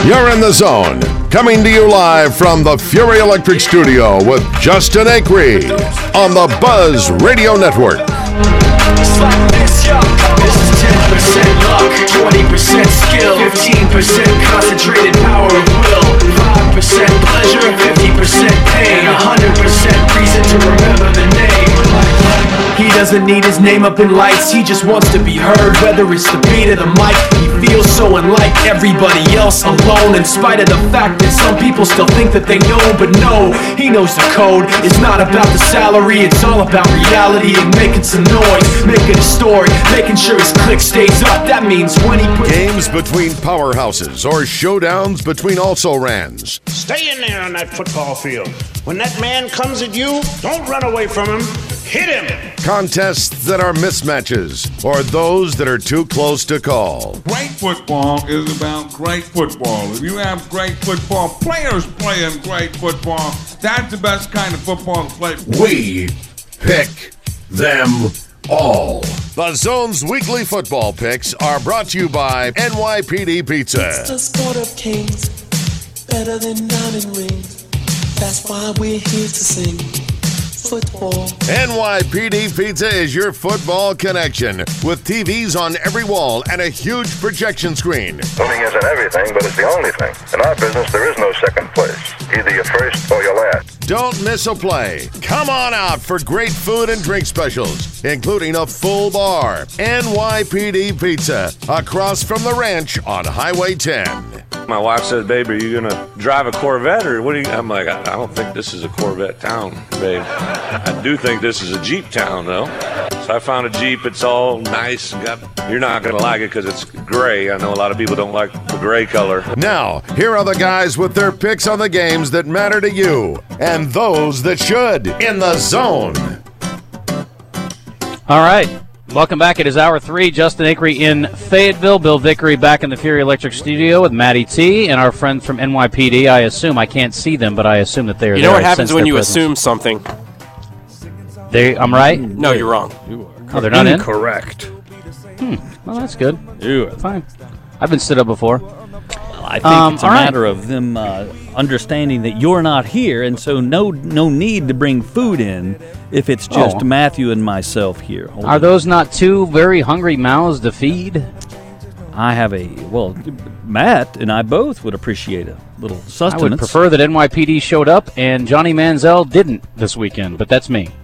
You're in the zone. Coming to you live from the Fury Electric Studio with Justin Acree on the Buzz Radio Network. It's like this, yo. This is 10% luck, 20% skill, 15% concentrated power of will, 5% pleasure, 50% pain, 100% reason to remember the name. He doesn't need his name up in lights, he just wants to be heard, whether it's the beat of the mic. He feels so unlike everybody else, alone, in spite of the fact that some people still think that they know. But no, he knows the code. It's not about the salary, it's all about reality and making some noise, making a story, making sure his click stays up. That means when he puts Games between powerhouses or showdowns between also-rans. Stay in there on that football field. When that man comes at you, don't run away from him. Hit him. Contests that are mismatches or those that are too close to call. Great football is about great football. If you have great football players playing great football, that's the best kind of football to play. We pick them all. The Zone's weekly football picks are brought to you by NYPD Pizza. It's the sport of kings, better than diamond rings. That's why we're here to sing football. NYPD Pizza is your football connection with TVs on every wall and a huge projection screen. Winning isn't everything, but it's the only thing. In our business, there is no second place. Either you're first or you're last. Don't miss a play. Come on out for great food and drink specials, including a full bar. NYPD Pizza, across from the ranch on Highway 10. My wife says, "Babe, are you gonna drive a Corvette or what?" I'm like, I don't think this is a Corvette town, babe. I do think this is a Jeep town, though. So I found a Jeep. It's all nice. You're not gonna like it because it's gray. I know a lot of people don't like the gray color. Now, here are the guys with their picks on the games that matter to you and those that should in the zone. All right. Welcome back. It is Hour 3. Justin Acree in Fayetteville. Bill Vickery back in the Fury Electric Studio with Matty T and our friends from NYPD. I assume, I can't see them, but I assume that they are there. You know what happens when you assume something? I'm right? No, you're wrong. Oh, they're not in? Correct. Well, that's good. You are fine. I've been stood up before. I think it's a matter of them understanding that you're not here, and so no need to bring food in if it's just Matthew and myself here. Are those not two very hungry mouths to feed? I have Matt and I both would appreciate a little sustenance. I would prefer that NYPD showed up and Johnny Manziel didn't this weekend, but that's me.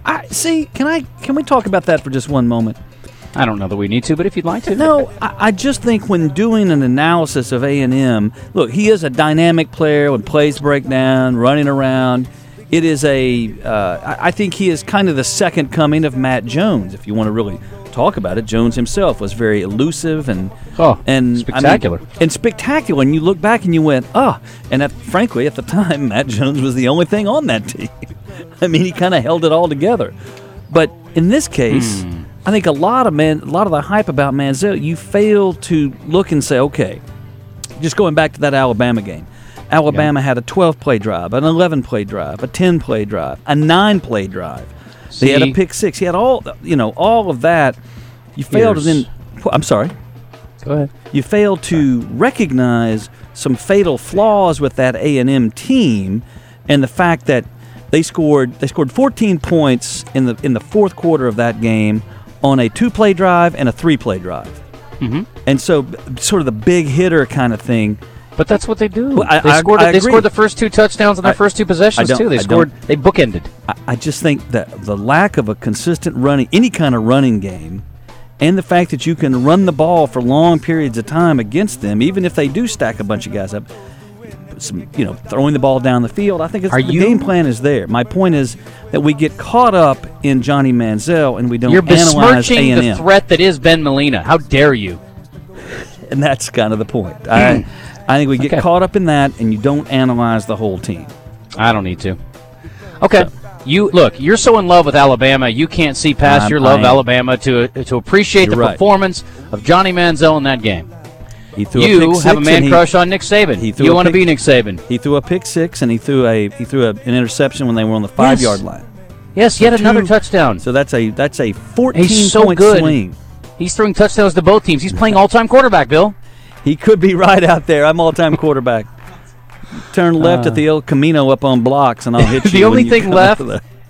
Can we talk about that for just one moment? I don't know that we need to, but if you'd like to. No, I just think when doing an analysis of A&M, look, he is a dynamic player when plays break down, running around. It is I think he is kind of the second coming of Matt Jones, if you want to really talk about it. Jones himself was very elusive and spectacular. And spectacular. And you look back and you went, and frankly, at the time, Matt Jones was the only thing on that team. I mean, he kind of held it all together. But in this case, I think a lot of the hype about Manziel, you fail to look and say, okay, just going back to that Alabama game. Alabama had a 12-play drive, an 11-play drive, a 10-play drive, a 9-play drive. They had a pick six. He had all of that. You failed to then. I'm sorry. Go ahead. You failed to recognize some fatal flaws with that A&M team, and the fact that they scored 14 points in the fourth quarter of that game on a 2-play drive and a 3-play drive. Mm-hmm. And so, sort of the big hitter kind of thing. But that's what they do. Well, they scored the first 2 touchdowns on their first 2 possessions, too. They bookended. I just think that the lack of a consistent any kind of running game, and the fact that you can run the ball for long periods of time against them, even if they do stack a bunch of guys up, throwing the ball down the field, I think the game plan is there. My point is that we get caught up in Johnny Manziel and we don't analyze A&M. You're besmirching the threat that is Ben Molina. How dare you? And that's kind of the point. I think we get caught up in that, and you don't analyze the whole team. I don't need to. Okay. So, you're so in love with Alabama, you can't see past your love of Alabama to appreciate the performance of Johnny Manziel in that game. You have a man crush on Nick Saban. You want to be Nick Saban. He threw a pick six, and he threw an interception when they were on the 5-yard line. Yes, yet another touchdown. So that's a 14-point swing. He's throwing touchdowns to both teams. He's playing all-time quarterback, Bill. He could be right out there. I'm all-time quarterback. Turn left at the El Camino up on blocks, and I'll hit you. The only thing left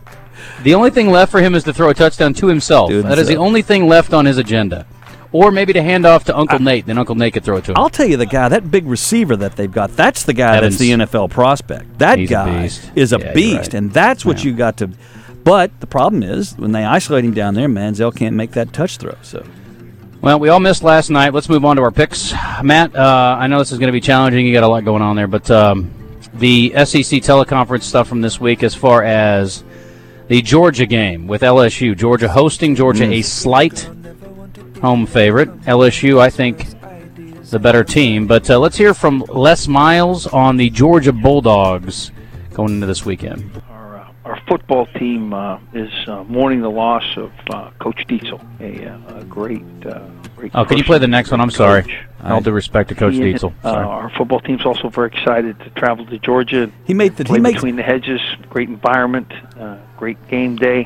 for him is to throw a touchdown to himself. That is the only thing left on his agenda. Or maybe to hand off to Uncle Nate, then Uncle Nate could throw it to him. I'll tell you, the guy, that big receiver that they've got, that's the guy that's the NFL prospect. That guy is a beast, right. And that's what you got to. But the problem is, when they isolate him down there, Manziel can't make that touch throw. So, well, we all missed last night. Let's move on to our picks. Matt, I know this is going to be challenging. You got a lot going on there, but the SEC teleconference stuff from this week as far as the Georgia game with LSU. Georgia hosting Georgia, a slight home favorite. LSU, I think, the better team. But let's hear from Les Miles on the Georgia Bulldogs going into this weekend. Our football team is mourning the loss of Coach Dietzel, a great can you play the next one? I'm sorry. All due respect to Coach Dietzel. Our football team's also very excited to travel to Georgia. Between the hedges, great environment, great game day.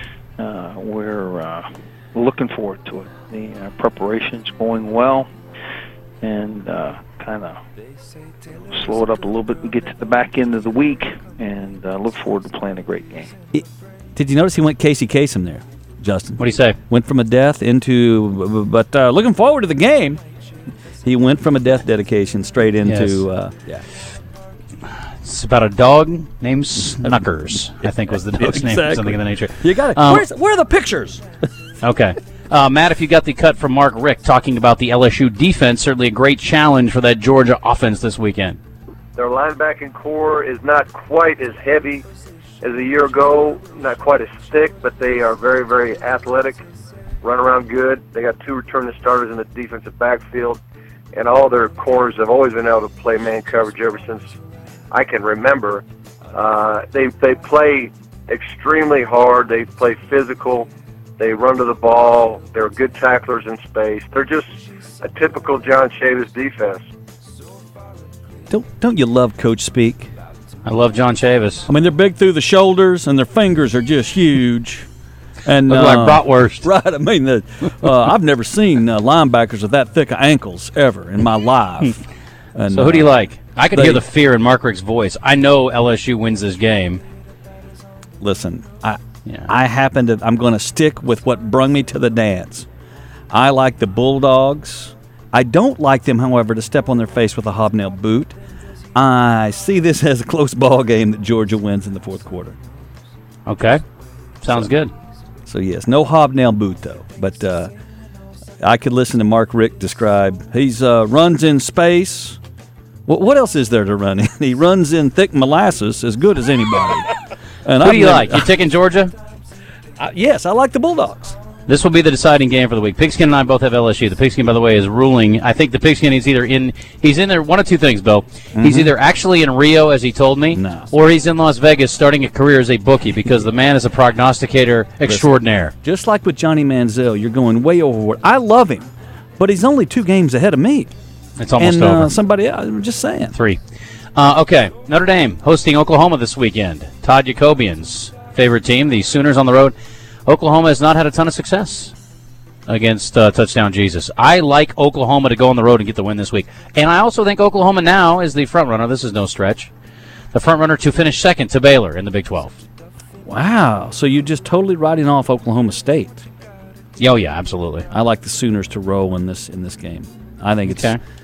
We're looking forward to it. The preparation's going well, and kind of slow it up a little bit and get to the back end of the week, and look forward to playing a great game. Did you notice he went Casey Kasem there, Justin? What did he say? Went from a death into, but looking forward to the game. He went from a death dedication straight into, It's about a dog named Snuckers, I think was the dog's name, or something of the nature. You got it. Where are the pictures? Okay. Matt, if you got the cut from Mark Richt talking about the LSU defense, certainly a great challenge for that Georgia offense this weekend. Their linebacking core is not quite as heavy as a year ago, not quite as thick, but they are very, very athletic, run around good. They got 2 returning starters in the defensive backfield, and all their corners have always been able to play man coverage ever since I can remember. They play extremely hard. They play physical. They run to the ball. They're good tacklers in space. They're just a typical John Chavis defense. Don't you love Coach speak? I love John Chavis. I mean, they're big through the shoulders, and their fingers are just huge. And look like bratwurst. Right. I mean, I've never seen linebackers with that thick of ankles ever in my life. And, so who do you like? I could hear the fear in Mark Richt's voice. I know LSU wins this game. Listen, I'm going to stick with what brung me to the dance. I like the Bulldogs. I don't like them, however, to step on their face with a hobnail boot. I see this as a close ball game that Georgia wins in the fourth quarter. Okay. Sounds good. So, yes, no hobnail boot, though. But I could listen to Mark Richt describe. He's runs in space. What else is there to run in? He runs in thick molasses as good as anybody. And who do you like? You taking Georgia? Yes, I like the Bulldogs. This will be the deciding game for the week. Pigskin and I both have LSU. The Pigskin, by the way, is ruling. I think the Pigskin is he's in there, one of two things, Bill. Mm-hmm. He's either actually in Rio, as he told me, or he's in Las Vegas starting a career as a bookie because the man is a prognosticator extraordinaire. Just like with Johnny Manziel, you're going way overboard. I love him, but he's only 2 games ahead of me. It's almost over. Somebody else, I'm just saying. 3. Okay, Notre Dame hosting Oklahoma this weekend. Todd Jacobian's favorite team, the Sooners on the road. Oklahoma has not had a ton of success against Touchdown Jesus. I like Oklahoma to go on the road and get the win this week. And I also think Oklahoma now is the front runner. This is no stretch. The front runner to finish second to Baylor in the Big 12. Wow. So you're just totally riding off Oklahoma State. Oh, yeah, absolutely. I like the Sooners to roll in this game. I think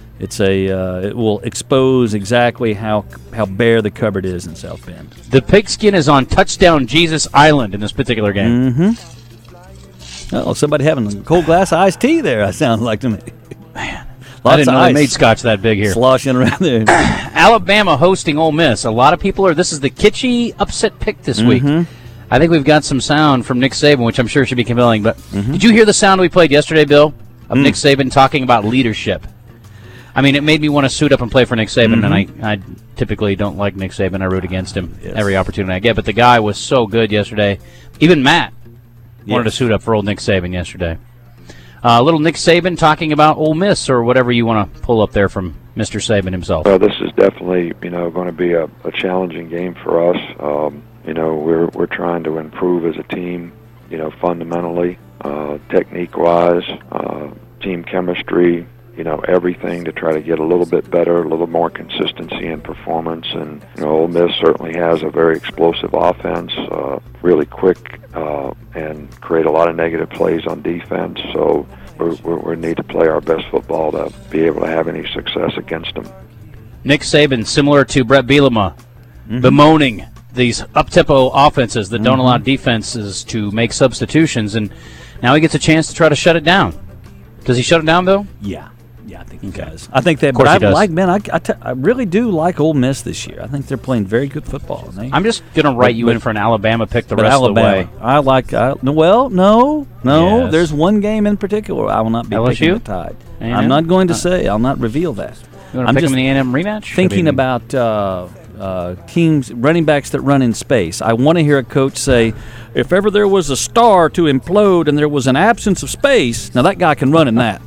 it will expose exactly how bare the cupboard is in South Bend. The Pigskin is on Touchdown Jesus Island in this particular game. Mm-hmm. Oh, somebody having a cold glass of iced tea there, I sound like to me. Man, I didn't know they made scotch that big here. Sloshing around there. Alabama hosting Ole Miss. A lot of people this is the kitschy upset pick this week. I think we've got some sound from Nick Saban, which I'm sure should be compelling. But did you hear the sound we played yesterday, Bill, of Nick Saban talking about leadership? I mean, it made me want to suit up and play for Nick Saban, and I typically don't like Nick Saban. I root against him every opportunity I get. But the guy was so good yesterday. Even Matt wanted to suit up for old Nick Saban yesterday. Little Nick Saban talking about Ole Miss or whatever you want to pull up there from Mr. Saban himself. Well, this is definitely going to be a challenging game for us. We're trying to improve as a team. Fundamentally, technique-wise, team chemistry. everything to try to get a little bit better, a little more consistency in performance. And Ole Miss certainly has a very explosive offense, really quick, and create a lot of negative plays on defense. So we need to play our best football to be able to have any success against them. Nick Saban, similar to Brett Bielema, bemoaning these up-tempo offenses that don't allow defenses to make substitutions, and now he gets a chance to try to shut it down. Does he shut it down, Bill? Yeah, I think he does. I think that. Of course but he does. I really do like Ole Miss this year. I think they're playing very good football. I'm just going to write you in for an Alabama pick the rest of the way. No. Yes. There's one game in particular I will not be picking the Tide. A&M? I'm not going to say. I'll not reveal that. You want to pick them in the A&M rematch? Thinking about teams, running backs that run in space. I want to hear a coach say, if ever there was a star to implode and there was an absence of space, now that guy can run in that.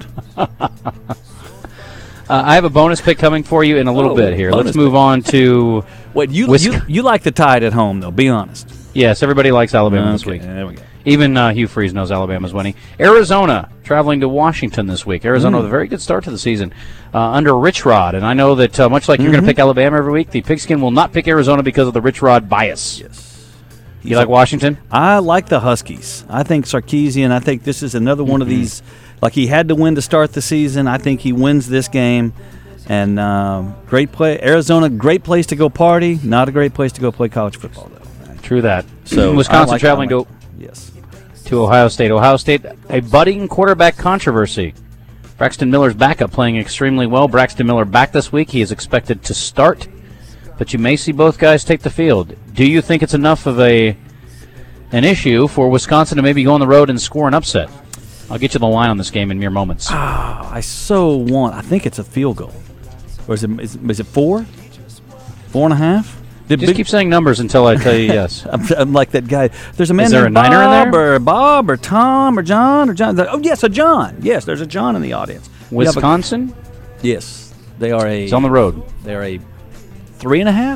I have a bonus pick coming for you in a little bit here. Let's move on to... Wait, you like the Tide at home, though, be honest. Yes, everybody likes Alabama this week. There we go. Even Hugh Freeze knows Alabama's winning. Arizona traveling to Washington this week. Arizona with a very good start to the season under Rich Rod. And I know that much like you're going to pick Alabama every week, the Pigskin will not pick Arizona because of the Rich Rod bias. Yes. You like Washington? I like the Huskies. I think Sarkisian, I think this is another one of these, like he had to win to start the season. I think he wins this game. And great play. Arizona, great place to go party. Not a great place to go play college football, though. True that. So Wisconsin traveling to Ohio State. Ohio State, a budding quarterback controversy. Braxton Miller's backup playing extremely well. Braxton Miller back this week. He is expected to start, but you may see both guys take the field. Do you think it's enough of an issue for Wisconsin to maybe go on the road and score an upset? I'll get you the line on this game in mere moments. I think it's a field goal. Or is it 4? 4.5? Just keep saying numbers until I tell you yes. I'm like that guy. There's a man a named Niner in there? Or Bob or Tom or John or John. Oh, yes, a John. Yes, there's a John in the audience. Wisconsin? Yes. They are It's on the road. They're a 3.5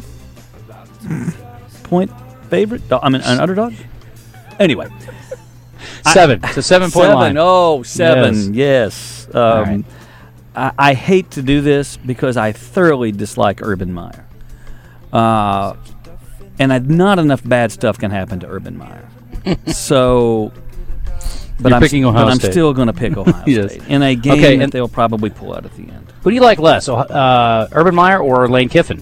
point favorite. An underdog. Anyway. 7. It's a 7-point line. Oh, 7. Yes. Right. I hate to do this because I thoroughly dislike Urban Meyer. And not enough bad stuff can happen to Urban Meyer. So, but I'm still going to pick Ohio State in a game that they'll probably pull out at the end. Who do you like less, Urban Meyer or Lane Kiffin?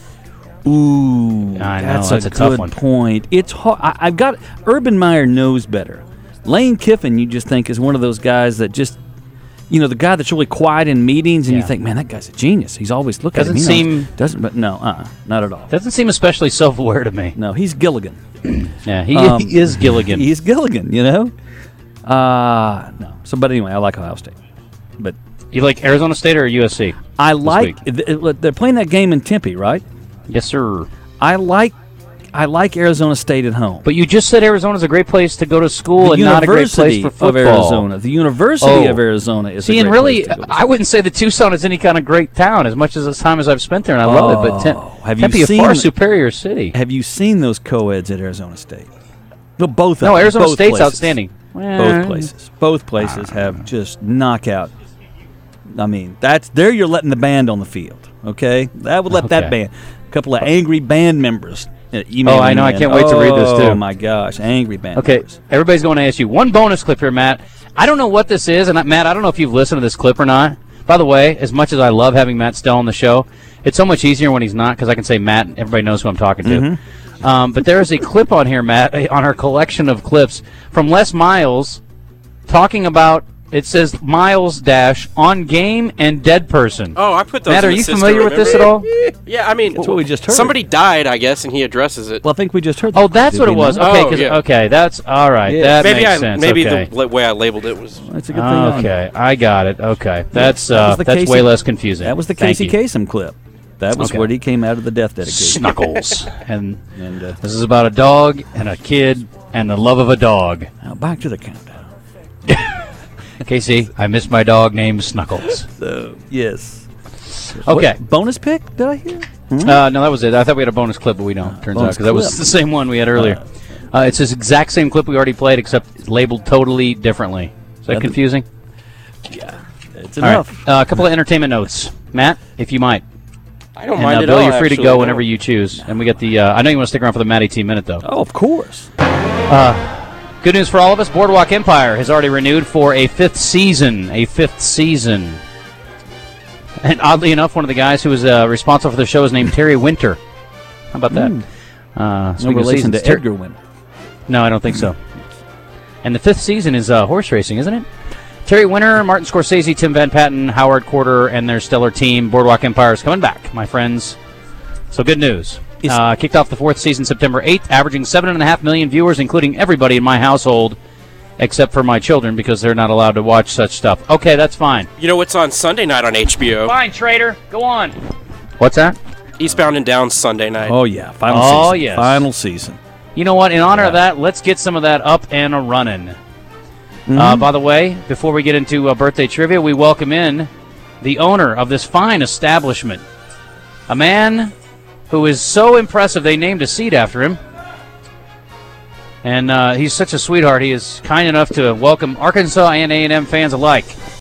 Ooh, I know, that's a tough good one. point. It's hard. I've got Urban Meyer knows better. Lane Kiffin, you just think is one of those guys that just. The guy that's really quiet in meetings, and you think, man, that guy's a genius. He's always looking at him. But not at all. Doesn't seem especially self-aware to me. No, he's Gilligan. Yeah, he is Gilligan. He's Gilligan, No. So, but anyway, I like Ohio State. But you like Arizona State or USC? I like. They're playing that game in Tempe, right? Yes, sir. I like Arizona State at home. But you just said Arizona's a great place to go to school and not a great place for football. The University of Arizona is a great place to go to I wouldn't say that Tucson is any kind of great town as much as the time as I've spent there, and I love it. But Tempe is a far superior city. Have you seen those co-eds at Arizona State? Both. No, Arizona State's places. Outstanding. Both places have just knockout. I mean, there you're letting the band on the field. Okay, that would let that band. A couple of angry band members. I know. I can't wait to read this, too. Oh, my gosh. Angry band. Okay, everybody's going to ask you. One bonus clip here, Matt. I don't know what this is, and Matt, I don't know if you've listened to this clip or not. By the way, as much as I love having Matt Stell on the show, it's so much easier when he's not because I can say Matt and everybody knows who I'm talking to. But there is a clip on here, Matt, on our collection of clips from Les Miles talking about, it says Miles dash on game and dead person. Oh, I put those Matt, in are the you system, familiar with this at all? Yeah, I mean, that's what we just heard. Somebody died, I guess, and he addresses it. Well, I think we just heard. Oh, that's what it was. Okay, okay, that's all right. Yeah. That makes sense. Maybe the way I labeled it was. That's a good thing. Okay, I got it. Okay, that's way less confusing. That was the Casey Kasem clip. That was where he came out of the death dedication. Snuggles, and this is about a dog and a kid and the love of a dog. Now back to the countdown. Casey, I miss my dog named Snuggles. Yes. Okay. What, bonus pick, did I hear? No, that was it. I thought we had a bonus clip, but we don't. Turns out, because that was the same one we had earlier. It's this exact same clip we already played, except it's labeled totally differently. Is that confusing? Yeah. It's enough. Right. A couple of entertainment notes. Matt, if you might. I don't mind at Bill, all. You're free actually, to go whenever you choose. And we got the. I know you want to stick around for the Matty T Minute, though. Oh, of course. Good news for all of us. Boardwalk Empire has already renewed for a fifth season. And oddly enough, one of the guys who was responsible for the show is named Terry Winter. How about that? No relation to Edgar Winter. No, I don't think so. And the fifth season is horse racing, isn't it? Terry Winter, Martin Scorsese, Tim Van Patten, Howard Quarter, and their stellar team. Boardwalk Empire is coming back, my friends. So good news. Kicked off the fourth season September 8th, averaging 7.5 million viewers, including everybody in my household, except for my children, because they're not allowed to watch such stuff. Okay, that's fine. You know what's on Sunday night on HBO? Fine, Trader. Go on. What's that? Eastbound and Down Sunday night. Oh, yeah. Final season. Oh, yes. Final season. You know what? In honor of that, let's get some of that up and a-running. By the way, before we get into birthday trivia, we welcome in the owner of this fine establishment, a man who is so impressive they named a seat after him. And he's such a sweetheart. He is kind enough to welcome Arkansas and A&M fans alike.